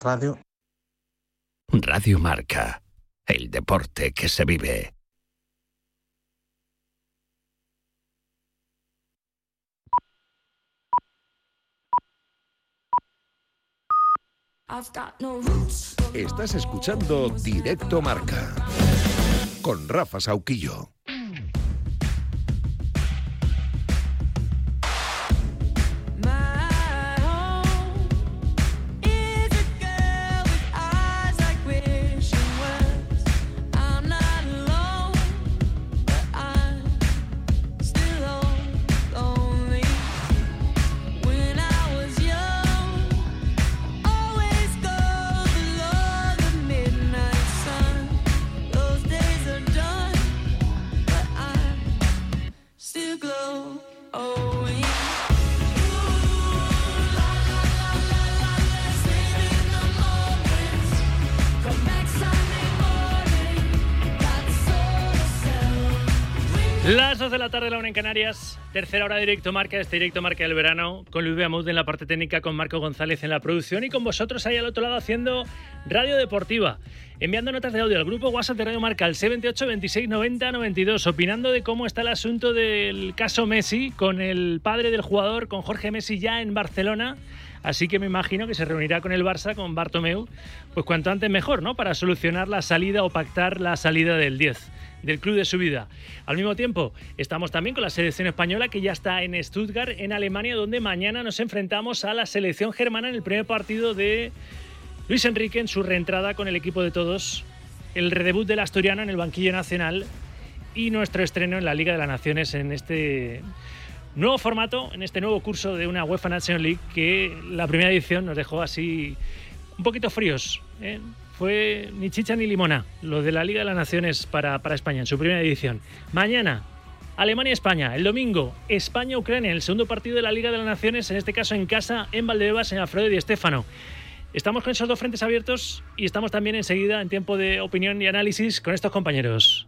Radio. Radio Marca, el deporte que se vive. Estás escuchando Directo Marca con Rafa Sauquillo. Las 2 de la tarde, la 1 en Canarias, tercera hora de Directo Marca, este Directo Marca del verano, con Luis Beamud en la parte técnica, con Marco González en la producción y con vosotros ahí al otro lado haciendo radio deportiva, enviando notas de audio al grupo WhatsApp de Radio Marca al 628 26 90 92, opinando de cómo está el asunto del caso Messi, con el padre del jugador, con Jorge Messi ya en Barcelona. Así que me imagino que se reunirá con el Barça, con Bartomeu, pues cuanto antes mejor, ¿no? Para solucionar la salida o pactar la salida del 10, del club de su vida. Al mismo tiempo, estamos también con la selección española, que ya está en Stuttgart, en Alemania, donde mañana nos enfrentamos a la selección germana en el primer partido de Luis Enrique en su reentrada con el equipo de todos, el redebut del asturiano en el banquillo nacional y nuestro estreno en la Liga de las Naciones en este nuevo formato, en este nuevo curso de una UEFA Nations League, que la primera edición nos dejó así un poquito fríos, ¿eh? Fue ni chicha ni limona lo de la Liga de las Naciones para España en su primera edición. Mañana, Alemania-España. El domingo, España-Ucrania, el segundo partido de la Liga de las Naciones, en este caso en casa, en Valdebebas, en Alfredo Di Stéfano. Estamos con esos dos frentes abiertos y estamos también enseguida en tiempo de opinión y análisis con estos compañeros.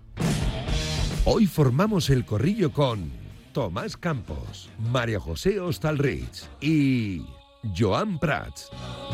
Hoy formamos el corrillo con Tomás Campos, María José Hostalrich y Joan Prats.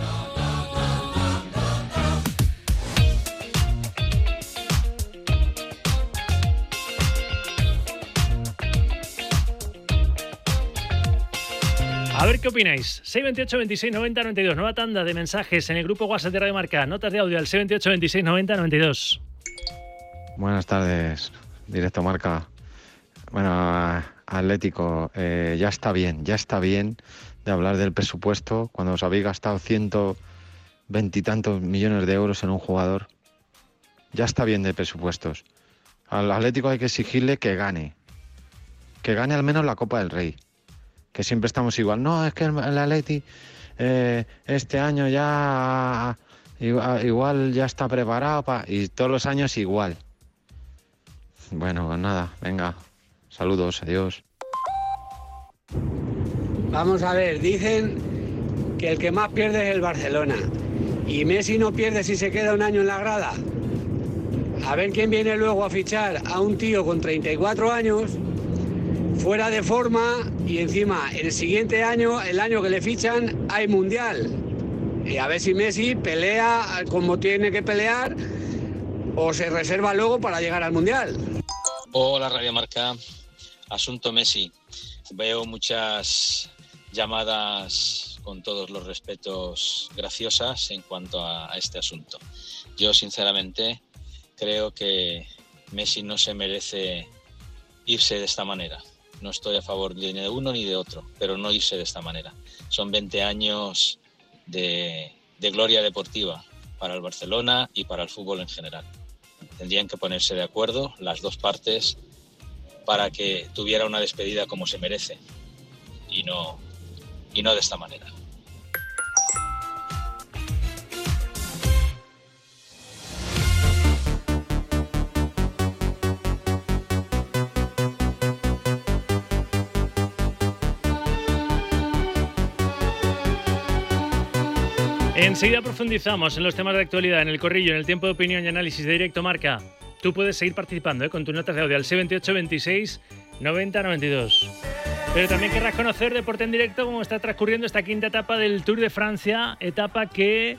A ver qué opináis. 628 26 90 92. Nueva tanda de mensajes en el grupo WhatsApp de Radio Marca. Notas de audio al 628 26 90 92. Buenas tardes, Directo Marca. Bueno, Atlético, ya está bien de hablar del presupuesto cuando os habéis gastado 120 y tantos millones de euros en un jugador. Ya está bien de presupuestos. Al Atlético hay que exigirle que gane al menos la Copa del Rey. Que siempre estamos igual. No, es que el Atleti este año ya igual ya está preparado y todos los años igual. Bueno, pues nada, venga, saludos, adiós. Vamos a ver, dicen que el que más pierde es el Barcelona y Messi no pierde si se queda un año en la grada. A ver quién viene luego a fichar a un tío con 34 años, fuera de forma, y encima el siguiente año, el año que le fichan, hay Mundial. Y a ver si Messi pelea como tiene que pelear o se reserva luego para llegar al Mundial. Hola Radio Marca, asunto Messi. Veo muchas llamadas, con todos los respetos, graciosas en cuanto a este asunto. Yo sinceramente creo que Messi no se merece irse de esta manera. No estoy a favor ni de uno ni de otro, pero no irse de esta manera. Son 20 años de gloria deportiva para el Barcelona y para el fútbol en general. Tendrían que ponerse de acuerdo las dos partes para que tuviera una despedida como se merece y no de esta manera. Enseguida profundizamos en los temas de actualidad, en el corrillo, en el tiempo de opinión y análisis de Directo Marca. Tú puedes seguir participando con tus notas de audio al 628 26 90 92. Pero también querrás conocer Deporte en Directo, cómo está transcurriendo esta quinta etapa del Tour de Francia, etapa que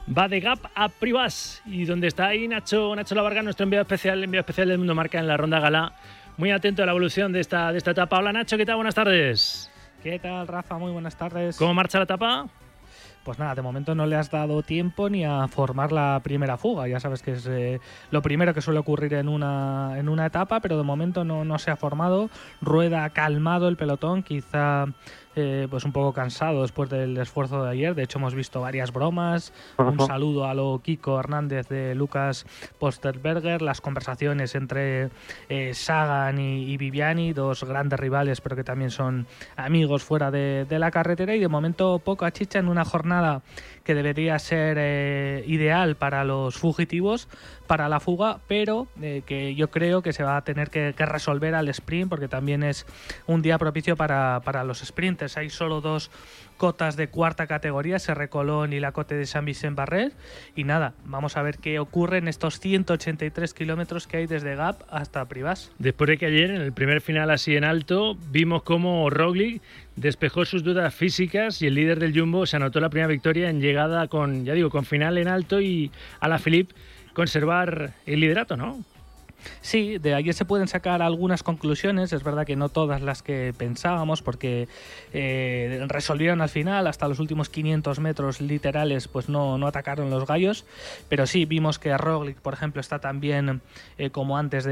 va de Gap a Privas, y donde está ahí Nacho Lavarga, nuestro enviado especial del Mundo Marca en la ronda gala, muy atento a la evolución de esta etapa. Hola Nacho, ¿qué tal? Buenas tardes. ¿Qué tal, Rafa? Muy buenas tardes. ¿Cómo marcha la etapa? Pues nada, de momento no le has dado tiempo ni a formar la primera fuga. Ya sabes que es lo primero que suele ocurrir en una etapa, pero de momento no se ha formado. Rueda calmado el pelotón, quizá pues un poco cansado después del esfuerzo de ayer. De hecho, hemos visto varias bromas. Un saludo a lo Kiko Hernández de Lucas Posterberger. Las conversaciones entre Sagan y Viviani, dos grandes rivales, pero que también son amigos fuera de la carretera. Y de momento poca chicha en una jornada que debería ser ideal para los fugitivos, para la fuga, pero que yo creo que se va a tener que resolver al sprint, porque también es un día propicio para los sprinters. Hay solo 2 cotas de cuarta categoría, Serre Colón y la Cote de Saint Vicent Barret, y nada, vamos a ver qué ocurre en estos 183 kilómetros que hay desde Gap hasta Privas. Después de que ayer, en el primer final así en alto, vimos cómo Roglic despejó sus dudas físicas y el líder del Jumbo se anotó la primera victoria en llegada con final en alto, y Alaphilippe conservar el liderato, ¿no? Sí, de ayer se pueden sacar algunas conclusiones. Es verdad que no todas las que pensábamos, porque resolvieron al final, hasta los últimos 500 metros literales, pues no atacaron los gallos. Pero sí, vimos que Roglic, por ejemplo, está tan bien como antes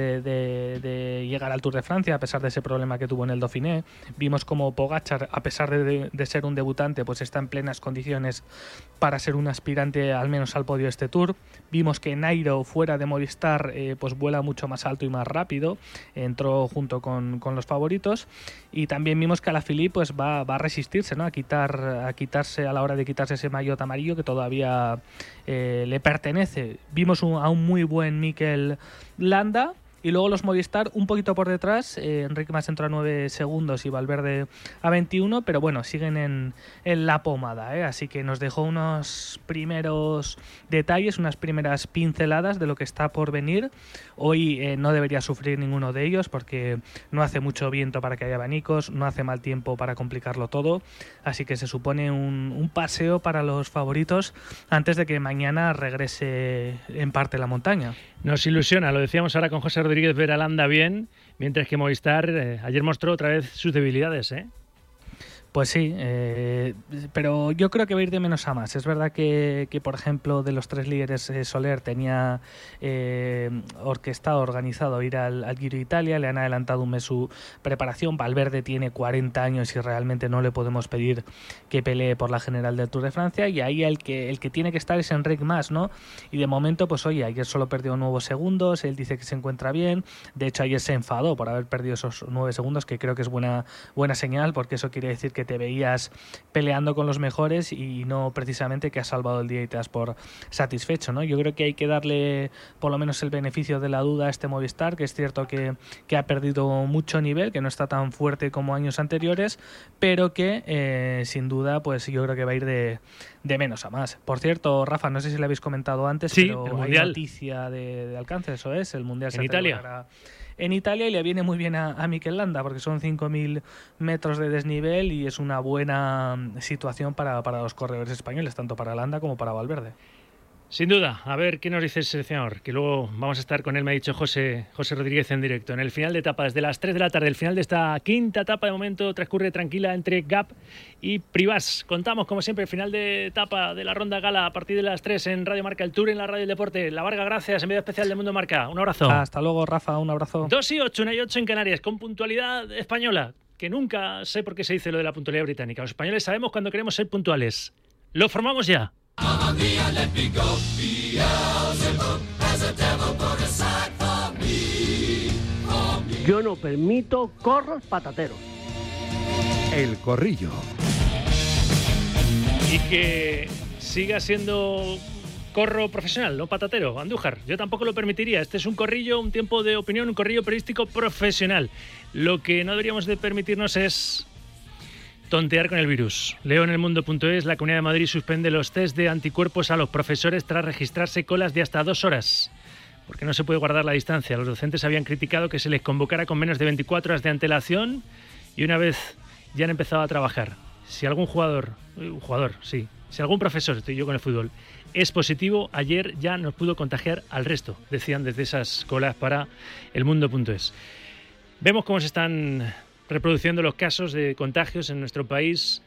de llegar al Tour de Francia, a pesar de ese problema que tuvo en el Dauphiné. Vimos como Pogačar, a pesar de ser un debutante, pues está en plenas condiciones para ser un aspirante al menos al podio de este Tour. Vimos que Nairo, fuera de Movistar, pues vuela mucho más alto y más rápido, entró junto con los favoritos. Y también vimos que Alaphilippe pues va a resistirse, ¿no? a quitarse a la hora de quitarse ese maillot amarillo que todavía le pertenece. Vimos a un muy buen Mikel Landa. Y luego los Movistar un poquito por detrás. Enrique Mas entró a 9 segundos y Valverde a 21, pero bueno, siguen en la pomada, ¿eh? Así que nos dejó unos primeros detalles, unas primeras pinceladas de lo que está por venir. Hoy no debería sufrir ninguno de ellos, porque no hace mucho viento para que haya abanicos, no hace mal tiempo para complicarlo todo, así que se supone un paseo para los favoritos antes de que mañana regrese en parte la montaña. Nos ilusiona, lo decíamos ahora con José Rodríguez, ver a Landa bien, mientras que Movistar ayer mostró otra vez sus debilidades, ¿eh? Pues sí, pero yo creo que va a ir de menos a más. Es verdad que por ejemplo, de los 3 líderes, Soler tenía organizado ir al Giro de Italia, le han adelantado un mes su preparación. Valverde tiene 40 años y realmente no le podemos pedir que pelee por la general del Tour de Francia, y ahí el que tiene que estar es Enric Mas, ¿no? Y de momento, pues oye, ayer solo perdió 9 segundos, él dice que se encuentra bien. De hecho, ayer se enfadó por haber perdido esos 9 segundos, que creo que es buena señal, porque eso quiere decir que te veías peleando con los mejores y no precisamente que has salvado el día y te das por satisfecho, ¿no? Yo creo que hay que darle por lo menos el beneficio de la duda a este Movistar, que es cierto que ha perdido mucho nivel, que no está tan fuerte como años anteriores, pero que sin duda pues yo creo que va a ir de menos a más. Por cierto, Rafa, no sé si le habéis comentado antes, sí, pero hay noticia de alcance, eso es, el Mundial en Italia. En Italia, y le viene muy bien a Mikel Landa, porque son 5.000 metros de desnivel y es una buena situación para los corredores españoles, tanto para Landa como para Valverde. Sin duda, a ver qué nos dice el seleccionador, que luego vamos a estar con él, me ha dicho José Rodríguez en directo. En el final de etapa, desde las 3 de la tarde, el final de esta quinta etapa, de momento transcurre tranquila entre Gap y Privas. Contamos, como siempre, el final de etapa de la ronda gala a partir de las 3 en Radio Marca, el Tour en la Radio del Deporte. La Varga, gracias, enviado especial del Mundo Marca. Un abrazo. Hasta luego, Rafa, un abrazo. 2:08, 1:08 en Canarias, con puntualidad española, que nunca sé por qué se dice lo de la puntualidad británica. Los españoles sabemos cuando queremos ser puntuales. Lo formamos ya. Yo no permito corros patateros. El Corrillo. Y que siga siendo corro profesional, no patatero, Andújar. Yo tampoco lo permitiría. Este es un corrillo, un tiempo de opinión, un corrillo periodístico profesional. Lo que no deberíamos de permitirnos es tontear con el virus. Leo en elmundo.es, la Comunidad de Madrid suspende los test de anticuerpos a los profesores tras registrarse colas de hasta 2 horas. Porque no se puede guardar la distancia. Los docentes habían criticado que se les convocara con menos de 24 horas de antelación y una vez ya han empezado a trabajar. Si algún si algún profesor, estoy yo con el fútbol, es positivo. Ayer ya nos pudo contagiar al resto, decían desde esas colas para elmundo.es. Vemos cómo se están reproduciendo los casos de contagios en nuestro país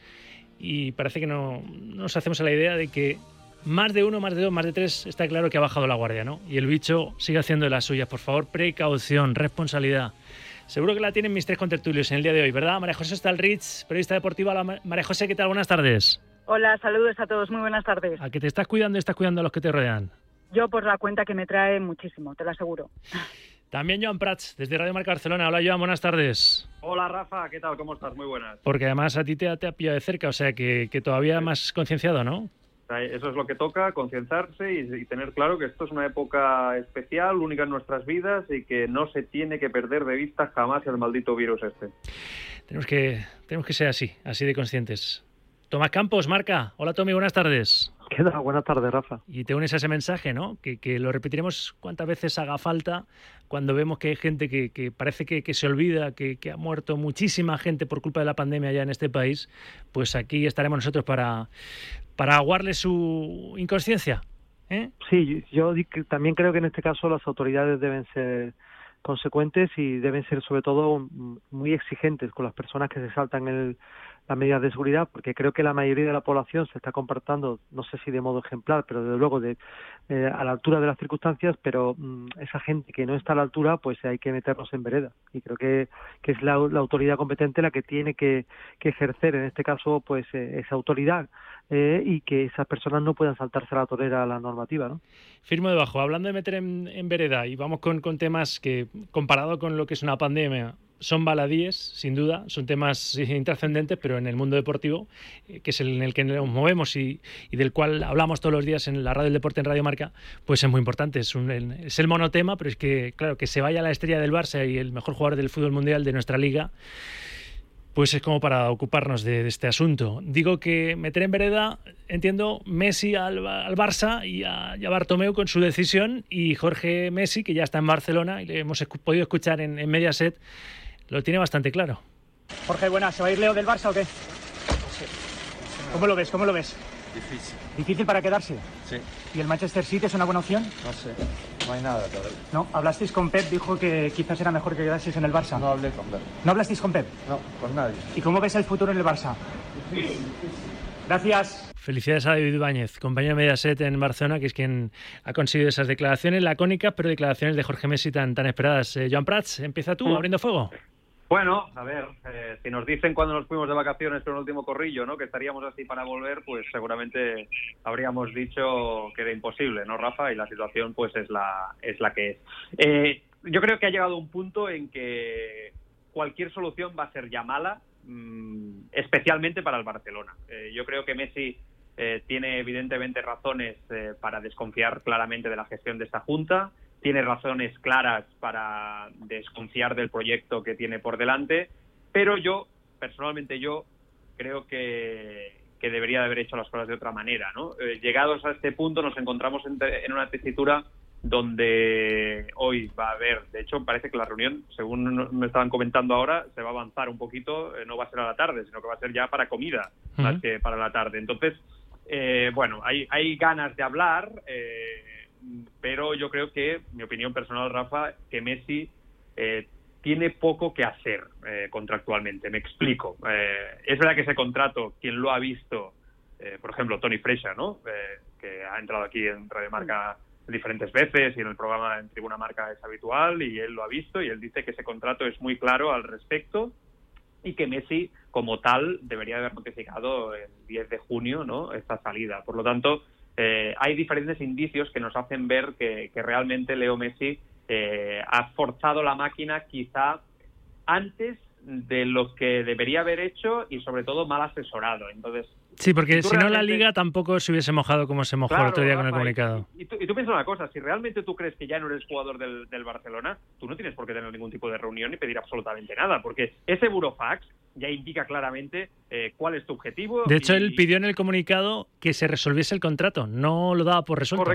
y parece que no nos hacemos a la idea de que más de uno, más de dos, más de tres, está claro que ha bajado la guardia, ¿no? Y el bicho sigue haciendo de las suyas. Por favor, precaución, responsabilidad. Seguro que la tienen mis tres contertulios en el día de hoy, ¿verdad? María José Stalrich, periodista deportiva. Hola, María José, ¿qué tal? Buenas tardes. Hola, saludos a todos, muy buenas tardes. ¿A que te estás cuidando y estás cuidando a los que te rodean? Yo por la cuenta que me trae muchísimo, te lo aseguro. También Joan Prats, desde Radio Marca Barcelona. Hola, Joan, buenas tardes. Hola, Rafa, ¿qué tal? ¿Cómo estás? Muy buenas. Porque además a ti te ha pillado de cerca, o sea que todavía más concienciado, ¿no? Eso es lo que toca, concienciarse y tener claro que esto es una época especial, única en nuestras vidas y que no se tiene que perder de vista jamás el maldito virus este. Tenemos que ser así de conscientes. Tomás Campos, Marca. Hola, Tommy, buenas tardes. ¿Qué tal? Buenas tardes, Rafa. Y te unes a ese mensaje, ¿no? Que lo repetiremos cuantas veces haga falta cuando vemos que hay gente que parece que se olvida, que ha muerto muchísima gente por culpa de la pandemia ya en este país. Pues aquí estaremos nosotros para aguarle su inconsciencia, ¿eh? Sí, yo también creo que en este caso las autoridades deben ser consecuentes y deben ser sobre todo muy exigentes con las personas que se saltan las medidas de seguridad, porque creo que la mayoría de la población se está comportando, no sé si de modo ejemplar, pero desde luego a la altura de las circunstancias, pero esa gente que no está a la altura, pues hay que meterlos en vereda. Y creo que es la autoridad competente la que tiene que ejercer, en este caso, pues esa autoridad y que esas personas no puedan saltarse a la torera a la normativa, ¿no? Firmo debajo. Hablando de meter en vereda, y vamos con temas que, comparado con lo que es una pandemia, son baladíes, sin duda, son temas intrascendentes, pero en el mundo deportivo, que es en el que nos movemos y del cual hablamos todos los días en la radio del deporte, en Radio Marca, pues es muy importante. Es el monotema, pero es que, claro, que se vaya la estrella del Barça y el mejor jugador del fútbol mundial de nuestra liga, pues es como para ocuparnos de este asunto. Digo que meter en vereda, entiendo, Messi al Barça y a Bartomeu con su decisión, y Jorge Messi, que ya está en Barcelona y le hemos podido escuchar en Mediaset, lo tiene bastante claro. Jorge, buenas. ¿Se va a ir Leo del Barça o qué? No sé. ¿Cómo lo ves? ¿Cómo lo ves? Difícil. ¿Difícil para quedarse? Sí. ¿Y el Manchester City es una buena opción? No sé. No hay nada todavía. No, hablasteis con Pep, dijo que quizás era mejor que quedaseis en el Barça. No hablé con Pep. ¿No hablasteis con Pep? No, con nadie. ¿Y cómo ves el futuro en el Barça? Difícil. Gracias. Felicidades a David Ibáñez, compañero de Mediaset en Barcelona, que es quien ha conseguido esas declaraciones lacónicas, pero declaraciones de Jorge Messi tan esperadas. Joan Prats, empieza tú, abriendo fuego. Bueno, a ver, si nos dicen cuando nos fuimos de vacaciones con el último corrillo, ¿no?, que estaríamos así para volver, pues seguramente habríamos dicho que era imposible, ¿no, Rafa? Y la situación pues es la que es. Yo creo que ha llegado un punto en que cualquier solución va a ser ya mala, especialmente para el Barcelona. Yo creo que Messi tiene evidentemente razones para desconfiar claramente de la gestión de esta junta, tiene razones claras para desconfiar del proyecto que tiene por delante, pero personalmente creo que debería de haber hecho las cosas de otra manera, ¿no? Llegados a este punto nos encontramos en una tesitura donde hoy va a haber, de hecho parece que la reunión, según me estaban comentando ahora, se va a avanzar un poquito, no va a ser a la tarde, sino que va a ser ya para comida, más que para la tarde. Entonces, bueno, hay ganas de hablar, pero yo creo que, mi opinión personal, Rafa, que Messi tiene poco que hacer contractualmente. Me explico. Es verdad que ese contrato, quien lo ha visto, por ejemplo, Toni Freixa, ¿no?, que ha entrado aquí en Radio Marca diferentes veces y en el programa en Tribuna Marca es habitual, y él lo ha visto y él dice que ese contrato es muy claro al respecto y que Messi, como tal, debería haber notificado el 10 de junio, ¿no?, esta salida. Por lo tanto, hay diferentes indicios que nos hacen ver que realmente Leo Messi ha forzado la máquina quizá antes de lo que debería haber hecho y sobre todo mal asesorado. Entonces, sí, porque si no la Liga tampoco se hubiese mojado como se mojó el otro día con el comunicado. Y tú piensas una cosa, si realmente tú crees que ya no eres jugador del Barcelona, tú no tienes por qué tener ningún tipo de reunión ni pedir absolutamente nada, porque ese burofax ya indica claramente cuál es tu objetivo. De hecho, él pidió en el comunicado que se resolviese el contrato, no lo daba por resuelto. Correcto.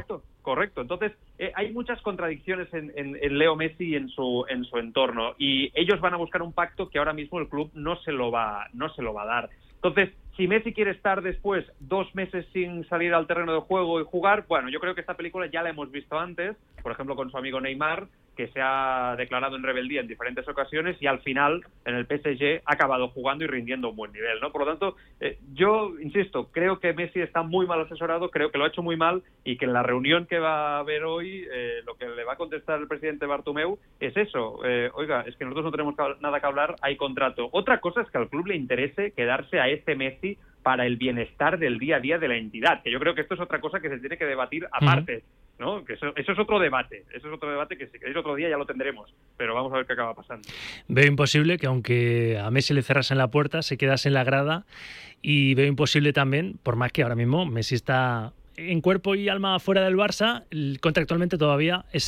Correcto. Entonces, hay muchas contradicciones en Leo Messi y en su entorno, y ellos van a buscar un pacto que ahora mismo el club no se lo va a dar. Entonces, si Messi quiere estar después 2 meses sin salir al terreno de juego y jugar, bueno, yo creo que esta película ya la hemos visto antes, por ejemplo con su amigo Neymar, que se ha declarado en rebeldía en diferentes ocasiones y al final en el PSG ha acabado jugando y rindiendo un buen nivel, ¿no? Por lo tanto, yo insisto, creo que Messi está muy mal asesorado, creo que lo ha hecho muy mal, y que en la reunión que va a haber hoy, lo que le va a contestar el presidente Bartomeu es eso: oiga, es que nosotros no tenemos nada que hablar, hay contrato. Otra cosa es que al club le interese quedarse a este Messi para el bienestar del día a día de la entidad, que yo creo que esto es otra cosa que se tiene que debatir aparte, ¿no? Que eso es otro debate, que si queréis otro día ya lo tendremos, pero vamos a ver qué acaba pasando. Veo imposible que aunque a Messi le cerrasen la puerta, se quedase en la grada, y veo imposible también, por más que ahora mismo Messi está en cuerpo y alma fuera del Barça, contractualmente todavía es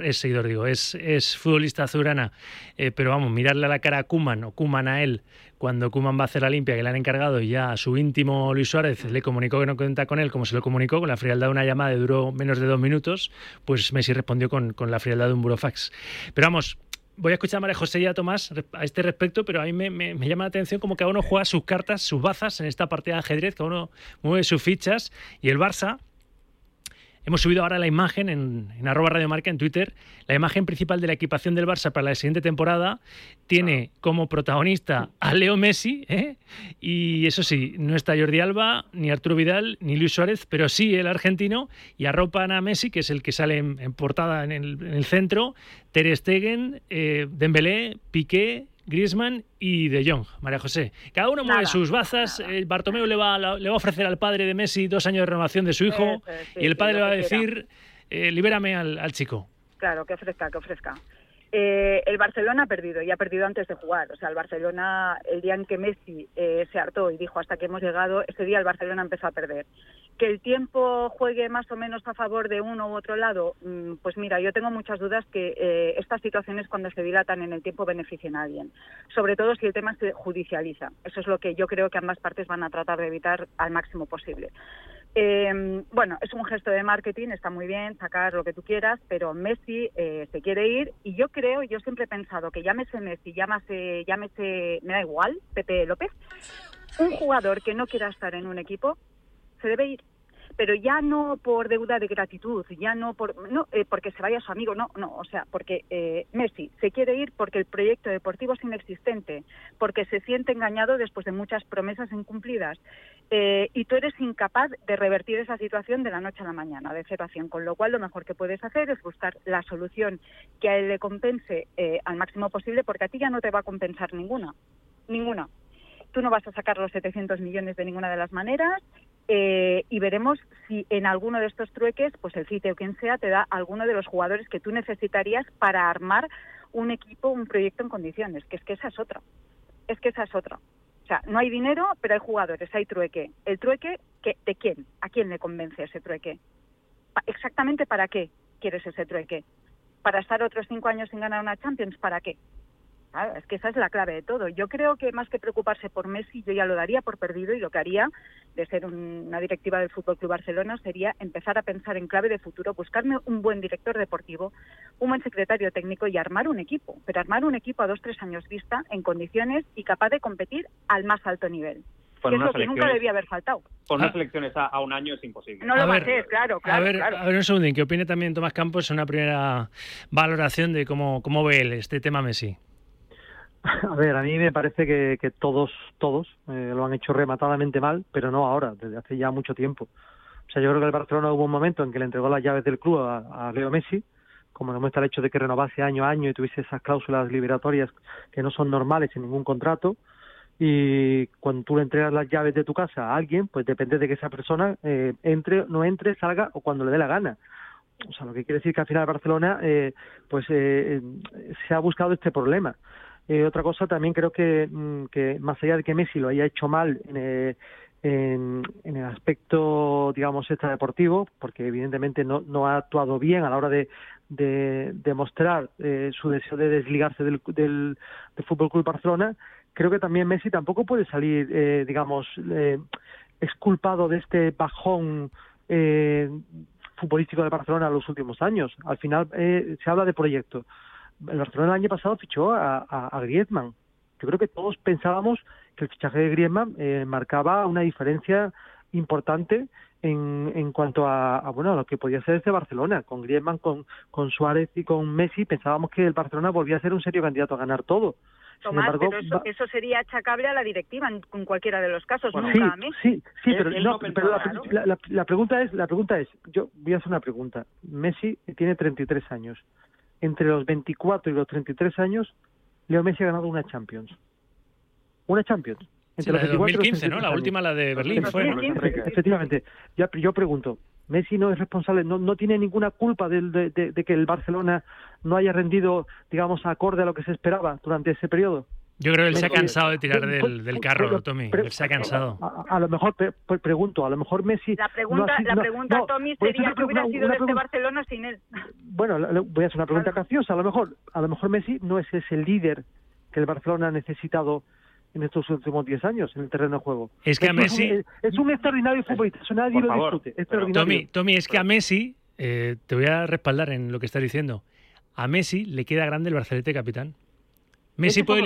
futbolista azulgrana, pero vamos, mirarle a la cara a Koeman, o Koeman a él, cuando Koeman va a hacer la limpia, que le han encargado, y ya a su íntimo Luis Suárez le comunicó que no cuenta con él, como se lo comunicó, con la frialdad de una llamada que duró menos de 2 minutos, pues Messi respondió con la frialdad de un burofax. Pero vamos, voy a escuchar a María José y a Tomás a este respecto, pero a mí me llama la atención como cada uno juega sus cartas, sus bazas en esta partida de ajedrez, cada uno mueve sus fichas, y el Barça... Hemos subido ahora la imagen en @Radio Marca en Twitter. La imagen principal de la equipación del Barça para la siguiente temporada tiene como protagonista a Leo Messi, y eso sí, no está Jordi Alba, ni Arturo Vidal, ni Luis Suárez, pero sí el argentino, y arropan a Messi, que es el que sale en portada en el centro, Ter Stegen, Dembélé, Piqué, Griezmann y De Jong. María José, cada uno mueve sus bazas. Bartomeu le va a ofrecer al padre de Messi 2 años de renovación de su hijo, y el padre le va a decir, libérame al chico. Claro, que ofrezca. El Barcelona ha perdido, y ha perdido antes de jugar. O sea, el Barcelona, el día en que Messi se hartó y dijo hasta que hemos llegado, ese día el Barcelona empezó a perder. Que el tiempo juegue más o menos a favor de uno u otro lado, pues mira, yo tengo muchas dudas que estas situaciones, cuando se dilatan en el tiempo, beneficien a alguien. Sobre todo si el tema se judicializa. Eso es lo que yo creo que ambas partes van a tratar de evitar al máximo posible. Bueno, es un gesto de marketing, está muy bien sacar lo que tú quieras, pero Messi se quiere ir, y yo siempre he pensado que llámese Messi, llámese, me da igual, Pepe López, un jugador que no quiera estar en un equipo se debe ir, pero ya no por deuda de gratitud, ya no porque se vaya su amigo, no, o sea, porque Messi se quiere ir porque el proyecto deportivo es inexistente, porque se siente engañado después de muchas promesas incumplidas, y tú eres incapaz de revertir esa situación de la noche a la mañana, de 0 a 100, con lo cual lo mejor que puedes hacer es buscar la solución que a él le compense al máximo posible, porque a ti ya no te va a compensar ninguna. Tú no vas a sacar los 700 millones de ninguna de las maneras, y veremos si en alguno de estos trueques, pues el Cite o quien sea, te da alguno de los jugadores que tú necesitarías para armar un equipo, un proyecto en condiciones, que esa es otra. O sea, no hay dinero, pero hay jugadores, hay trueque. ¿El trueque de quién? ¿A quién le convence ese trueque? ¿Exactamente para qué quieres ese trueque? ¿Para estar otros 5 años sin ganar una Champions? ¿Para qué? Claro, es que esa es la clave de todo. Yo creo que más que preocuparse por Messi, yo ya lo daría por perdido, y lo que haría, de ser una directiva del FC Barcelona, sería empezar a pensar en clave de futuro, buscarme un buen director deportivo, un buen secretario técnico, y armar un equipo, pero armar un equipo a 2-3 años vista, en condiciones y capaz de competir al más alto nivel. Que es lo que nunca debía haber faltado. Con unas elecciones a un año es imposible. No lo va a hacer, claro. A ver un segundín, ¿qué opine también Tomás Campos? Una primera valoración de cómo ve él este tema Messi. A ver, a mí me parece que todos lo han hecho rematadamente mal, pero no ahora, desde hace ya mucho tiempo. O sea, yo creo que el Barcelona hubo un momento en que le entregó las llaves del club a Leo Messi, como demuestra el hecho de que renovase año a año y tuviese esas cláusulas liberatorias que no son normales en ningún contrato. Y cuando tú le entregas las llaves de tu casa a alguien, pues depende de que esa persona entre, no entre, salga o cuando le dé la gana. O sea, lo que quiere decir que al final Barcelona se ha buscado este problema. Otra cosa, también creo que más allá de que Messi lo haya hecho mal en el aspecto, digamos, extradeportivo, porque evidentemente no ha actuado bien a la hora de demostrar su deseo de desligarse del Fútbol Club Barcelona, creo que también Messi tampoco puede salir, digamos, exculpado de este bajón futbolístico de Barcelona en los últimos años. Al final se habla de proyecto. El Barcelona el año pasado fichó a Griezmann. Yo creo que todos pensábamos que el fichaje de Griezmann marcaba una diferencia importante en cuanto a lo que podía ser este Barcelona. Con Griezmann, con Suárez y con Messi pensábamos que el Barcelona volvía a ser un serio candidato a ganar todo. Tomás, sin embargo, pero eso sería achacable a la directiva en cualquiera de los casos, nunca a Messi. Sí, pero la pregunta es, yo voy a hacer una pregunta. Messi tiene 33 años. Entre los 24 y los 33 años, Leo Messi ha ganado una Champions. Una Champions. Sí, la de 2015, ¿no? La última, la de Berlín, fue. Efectivamente. Yo pregunto, Messi no es responsable, no tiene ninguna culpa de que el Barcelona no haya rendido, digamos, acorde a lo que se esperaba durante ese periodo. Yo creo que él se ha cansado de tirar del carro, Tommy. Él se ha cansado. A lo mejor, pregunto, a lo mejor Messi... La pregunta, Tommy, sería que hubiera sido de este Barcelona sin él. Bueno, voy a hacer una pregunta capciosa. A lo mejor Messi no es ese líder que el Barcelona ha necesitado en estos últimos 10 años en el terreno de juego. Es que a Messi... Es un extraordinario futbolista, eso nadie lo discute. Tommy, es que a Messi, te voy a respaldar en lo que estás diciendo, a Messi le queda grande el brazalete capitán. Messi puede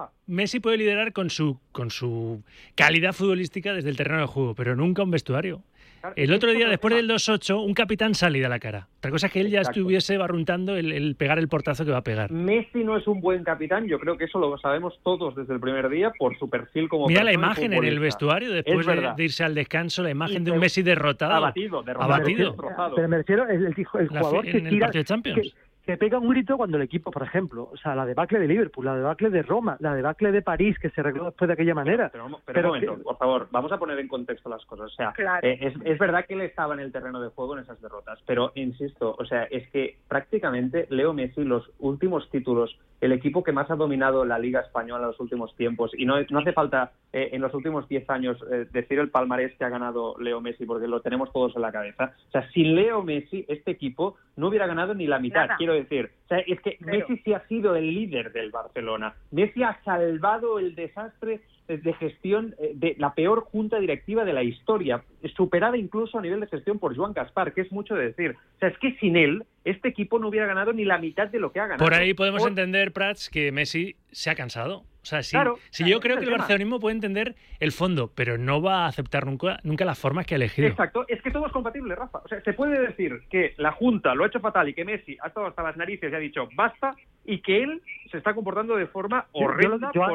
liderar con su calidad futbolística desde el terreno de juego, pero nunca un vestuario. Claro, el otro día, después del 2-8, un capitán salía a la cara. Otra cosa es que él ya estuviese barruntando el pegar el portazo que va a pegar. Messi no es un buen capitán, yo creo que eso lo sabemos todos desde el primer día por su perfil como Mira la persona imagen en el vestuario después de irse al descanso, la imagen de un Messi derrotado. Abatido. Pero me refiero el jugador que tira... En el partido de Champions. Que pega un grito cuando el equipo, por ejemplo, o sea, la debacle de Liverpool, la debacle de Roma, la debacle de París, que se arregló después de aquella manera. Pero un momento, por favor, vamos a poner en contexto las cosas. O sea, claro. Es verdad que él estaba en el terreno de juego en esas derrotas, pero insisto, o sea, es que prácticamente Leo Messi, los últimos títulos, el equipo que más ha dominado la Liga Española en los últimos tiempos, y no hace falta en los últimos 10 años decir el palmarés que ha ganado Leo Messi, porque lo tenemos todos en la cabeza. O sea, sin Leo Messi, este equipo no hubiera ganado ni la mitad, quiero decir. O sea, es que Messi sí ha sido el líder del Barcelona. Messi ha salvado el desastre de gestión de la peor junta directiva de la historia, superada incluso a nivel de gestión por Joan Gaspar, que es mucho de decir. O sea, es que sin él, este equipo no hubiera ganado ni la mitad de lo que ha ganado. Por ahí podemos entender, Prats, que Messi se ha cansado. O sea, yo creo que el barcelonismo puede entender el fondo, pero no va a aceptar nunca las formas que ha elegido. Exacto, es que todo es compatible, Rafa. O sea, se puede decir que la Junta lo ha hecho fatal y que Messi ha estado hasta las narices y ha dicho basta, y que él se está comportando de forma horrenda. Yo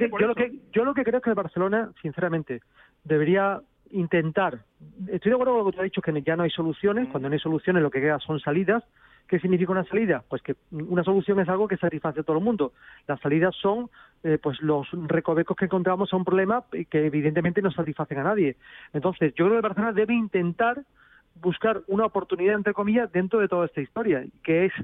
lo que creo es que el Barcelona, sinceramente, debería intentar... Estoy de acuerdo con lo que tú has dicho, que ya no hay soluciones. Cuando no hay soluciones lo que queda son salidas. ¿Qué significa una salida? Pues que una solución es algo que satisface a todo el mundo. Las salidas son pues los recovecos que encontramos a un problema que evidentemente no satisfacen a nadie. Entonces, yo creo que el Barcelona debe intentar buscar una oportunidad, entre comillas, dentro de toda esta historia, que es,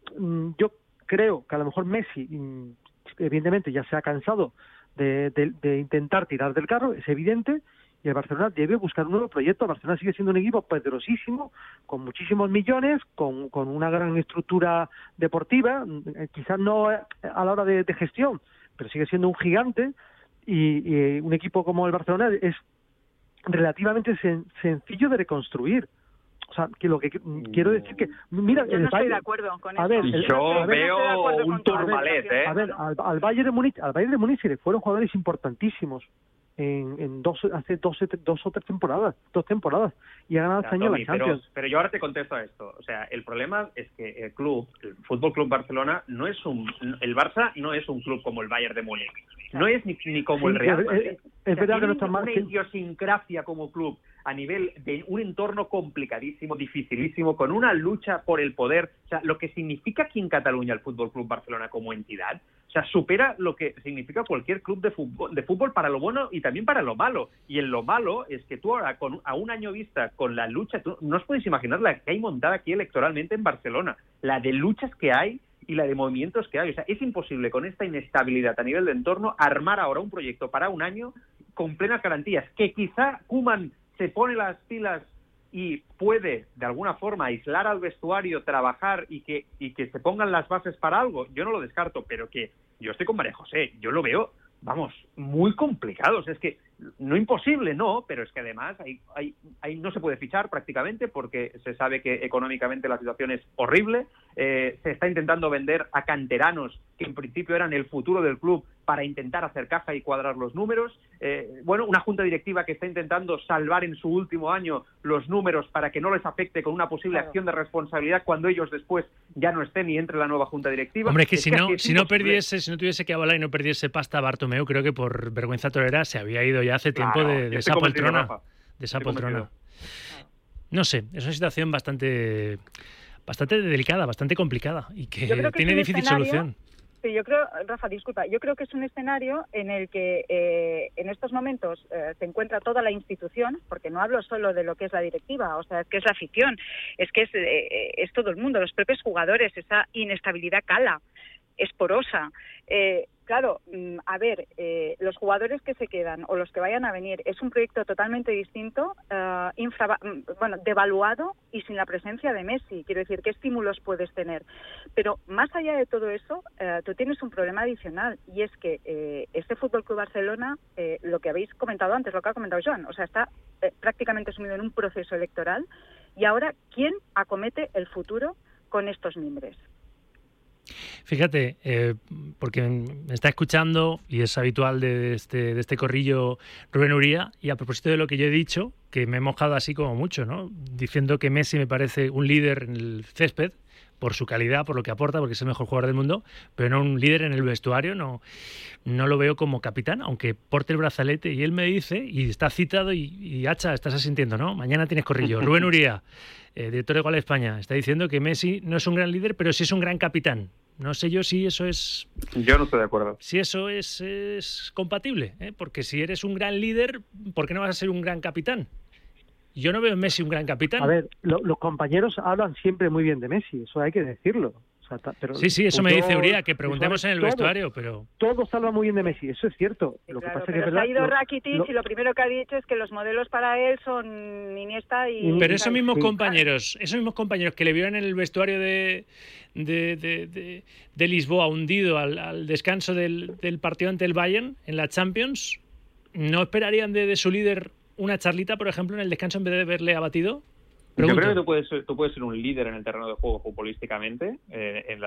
yo creo que a lo mejor Messi, evidentemente, ya se ha cansado de intentar tirar del carro, es evidente, y el Barcelona debe buscar un nuevo proyecto. El Barcelona sigue siendo un equipo poderosísimo, con muchísimos millones, con una gran estructura deportiva, quizás no a la hora de gestión, pero sigue siendo un gigante, y un equipo como el Barcelona es relativamente sencillo de reconstruir. O sea, que lo que quiero decir que... Mira, yo no estoy de acuerdo con eso. Yo veo un Tourmalet, A ver, al Bayern de Múnich se le fueron jugadores importantísimos hace dos o tres temporadas, 2 temporadas, y ha ganado este año la Champions. Pero yo ahora te contesto a esto. O sea, el problema es que el Fútbol Club Barcelona el Barça no es un club como el Bayern de Múnich. No es ni como el Real Madrid. Es verdad que no está mal. Una idiosincrasia como club a nivel de un entorno complicadísimo, dificilísimo, con una lucha por el poder. O sea, lo que significa aquí en Cataluña el Fútbol Club Barcelona como entidad, o sea, supera lo que significa cualquier club de fútbol para lo bueno y también para lo malo. Y en lo malo es que tú ahora, a un año vista, con la lucha, tú no os podéis imaginar la que hay montada aquí electoralmente en Barcelona, la de luchas que hay y la de movimientos que hay. O sea, es imposible con esta inestabilidad a nivel de entorno armar ahora un proyecto para un año con plenas garantías, que quizá Koeman se pone las pilas y puede de alguna forma aislar al vestuario, trabajar y que se pongan las bases para algo. Yo no lo descarto, pero que yo estoy con María José, yo lo veo vamos, muy complicados. Es que no imposible, no, pero es que además ahí no se puede fichar prácticamente porque se sabe que económicamente la situación es horrible. Se está intentando vender a canteranos que en principio eran el futuro del club para intentar hacer caja y cuadrar los números. Una junta directiva que está intentando salvar en su último año los números para que no les afecte con una posible acción de responsabilidad cuando ellos después ya no estén y entre la nueva junta directiva. Hombre, es que si no tuviese que avalar y no perdiese pasta Bartomeu, creo que por vergüenza torera se había ido ya hace tiempo de esa poltrona. De esa poltrona. No sé, es una situación bastante delicada, bastante complicada y que tiene difícil solución. Sí, yo creo, Rafa, disculpa, yo creo que es un escenario en el que en estos momentos se encuentra toda la institución, porque no hablo solo de lo que es la directiva, o sea, es que es la afición, es que es todo el mundo, los propios jugadores, esa inestabilidad cala, es porosa. Claro, a ver, los jugadores que se quedan o los que vayan a venir es un proyecto totalmente distinto, devaluado y sin la presencia de Messi. Quiero decir, ¿qué estímulos puedes tener? Pero más allá de todo eso, tú tienes un problema adicional y es que este Fútbol Club Barcelona, lo que habéis comentado antes, lo que ha comentado Joan, o sea, está prácticamente sumido en un proceso electoral y ahora, ¿quién acomete el futuro con estos mimbres? Fíjate, porque me está escuchando y es habitual de este corrillo Rubén Uría, y a propósito de lo que yo he dicho, que me he mojado así como mucho, ¿no? Diciendo que Messi me parece un líder en el césped por su calidad, por lo que aporta, porque es el mejor jugador del mundo, pero no un líder en el vestuario, no lo veo como capitán, aunque porte el brazalete. Y él me dice, y está citado, y Hacha, estás asintiendo, ¿no? Mañana tienes corrillo. Rubén Uría, director de Gol de España, está diciendo que Messi no es un gran líder, pero sí es un gran capitán. No sé yo si eso es... Yo no estoy de acuerdo. Si eso es compatible, ¿eh? Porque si eres un gran líder, ¿por qué no vas a ser un gran capitán? Yo no veo en Messi un gran capitán. A ver, los compañeros hablan siempre muy bien de Messi, eso hay que decirlo. O sea, pero sí, eso me dice Uría, que preguntemos en el vestuario, pero... Todos hablan muy bien de Messi, eso es cierto. Sí, lo que pasa es que se ha ido Rakitic y lo primero que ha dicho es que los modelos para él son Iniesta y... Pero esos mismos compañeros que le vieron en el vestuario de Lisboa hundido al descanso del partido ante el Bayern en la Champions, ¿no esperarían de su líder una charlita, por ejemplo, en el descanso en vez de verle abatido? Yo creo que tú puedes ser un líder en el terreno de juego futbolísticamente, en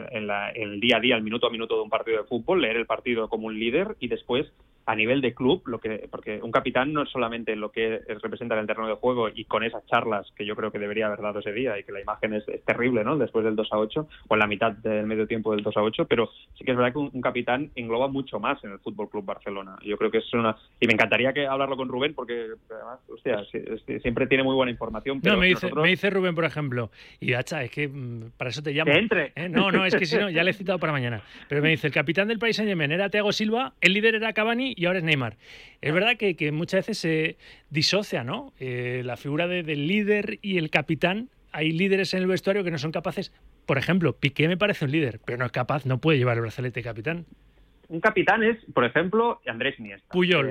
el día a día, el minuto a minuto de un partido de fútbol, leer el partido como un líder y después a nivel de club, porque un capitán no es solamente lo que representa en el terreno de juego y con esas charlas que yo creo que debería haber dado ese día y que la imagen es terrible, ¿no? Después del 2-8 o en la mitad del medio tiempo del 2-8, pero sí que es verdad que un capitán engloba mucho más en el Fútbol Club Barcelona. Yo creo que es y me encantaría hablarlo con Rubén porque además, hostia, siempre tiene muy buena información. Pero me dice Rubén, por ejemplo, y Hacha, es que para eso te llamo. ¡Que entre! No, es que si no, ya le he citado para mañana. Pero me dice, el capitán del Paris Saint-Germain era Thiago Silva, el líder era Cavani y ahora es Neymar. Es verdad que muchas veces se disocia, ¿no? La figura del líder y el capitán. Hay líderes en el vestuario que no son capaces. Por ejemplo, Piqué me parece un líder, pero no es capaz, no puede llevar el brazalete de capitán. Un capitán es, por ejemplo, Andrés Iniesta.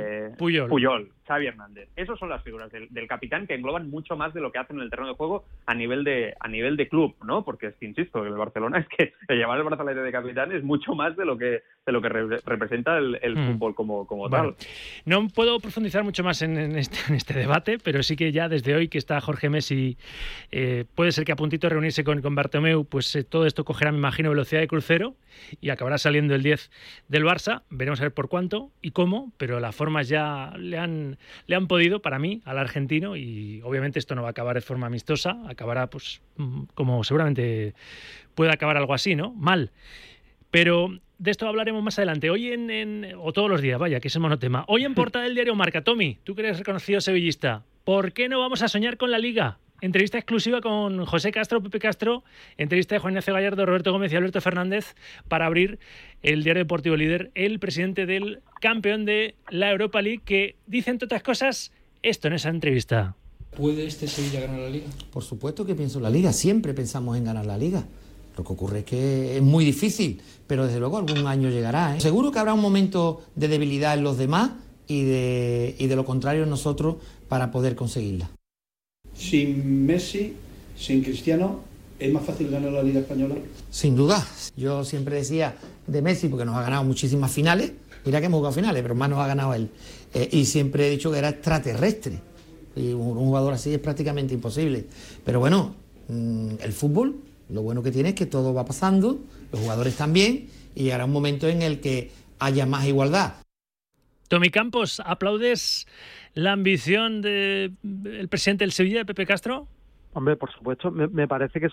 Puyol. Xavi Hernández. Esas son las figuras del capitán que engloban mucho más de lo que hacen en el terreno de juego a nivel de club, ¿no? Porque es que, insisto, el Barcelona es que llevar el brazalete de capitán es mucho más de lo que representa el fútbol como tal. No puedo profundizar mucho más en este debate, pero sí que ya desde hoy que está Jorge Messi, puede ser que a puntito de reunirse con Bartomeu, pues todo esto cogerá, me imagino, velocidad de crucero y acabará saliendo el 10 del Barça. Veremos a ver por cuánto y cómo, pero las formas ya le han podido, para mí, al argentino, y obviamente esto no va a acabar de forma amistosa, acabará pues como seguramente puede acabar algo así, ¿no? Mal. Pero de esto hablaremos más adelante. Hoy o todos los días, vaya, que es el monotema. Hoy en portada del diario Marca. Tommy, tú que eres reconocido sevillista, ¿por qué no vamos a soñar con la Liga? Entrevista exclusiva con José Castro, Pepe Castro, entrevista de Juan Ignacio Gallardo, Roberto Gómez y Alberto Fernández para abrir el diario deportivo Líder, el presidente del campeón de la Europa League, que dice, entre otras cosas, esto en esa entrevista. ¿Puede este Sevilla ganar la Liga? Por supuesto que pienso en la Liga, siempre pensamos en ganar la Liga. Lo que ocurre es que es muy difícil, pero desde luego algún año llegará, ¿eh? Seguro que habrá un momento de debilidad en los demás y de lo contrario en nosotros para poder conseguirla. Sin Messi, sin Cristiano, ¿Es más fácil ganar la Liga Española? Sin duda. Yo siempre decía de Messi, porque nos ha ganado muchísimas finales. Mira que hemos jugado finales, pero más nos ha ganado él. Y siempre he dicho que era extraterrestre. Y un jugador así es prácticamente imposible. Pero bueno, el fútbol, lo bueno que tiene es que todo va pasando, los jugadores también, y llegará un momento en el que haya más igualdad. Tommy Campos, ¿aplaudes la ambición del presidente del Sevilla, de Pepe Castro? Hombre, por supuesto, me parece que